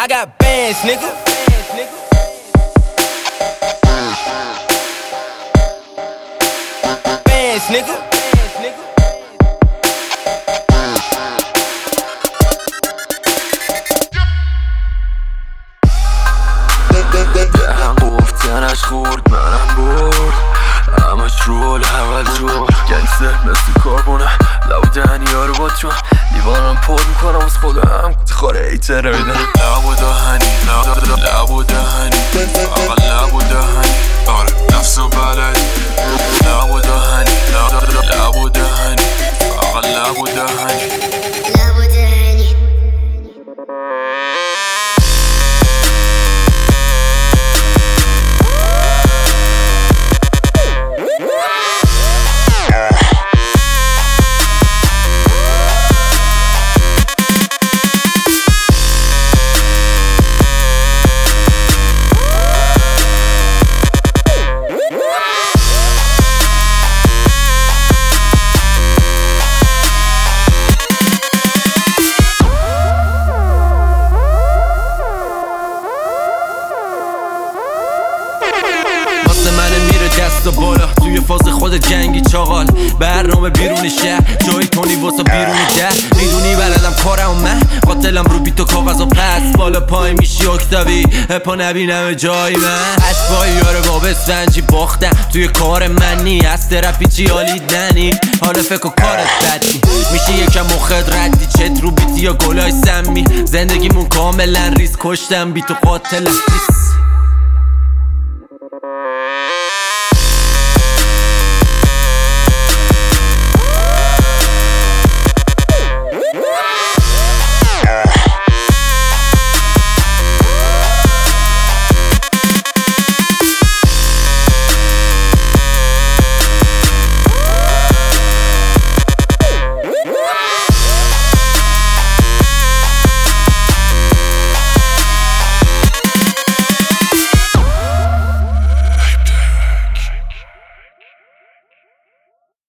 I got bands, nigga. Bands, nigga. دهن گفت تنش خورد منم برد همش رول اول جور گنگستر مثل کاربونه لب دهنی ها رو با چون لیوانم پر میکنم از خودم خوره ایتر رو میدن لب و دهنی لب و دهنی فقط لب و دهنی آره نفس و بلدی لب و دهنی لب و دهنی فقط لب و دهنی دست و بالا توی فاز خود جنگی چاقال برنامه بیرون شهر جایی کنی واسه بیرون ده میدونی بلدم کارم و من قاتلم رو بیت و کاغذ و پس بالا پای میشی اکتاوی هپا نبینم جای من اشبایی یاره باب سنجی باختم توی کار منی از ترپی چی حالیت ننی حالا فکر و کارت بدی میشه یکم مخد ردی چت رو بیتی یا گلای سمی زندگیمون کاملا ریز کشتم بیت و قاتلم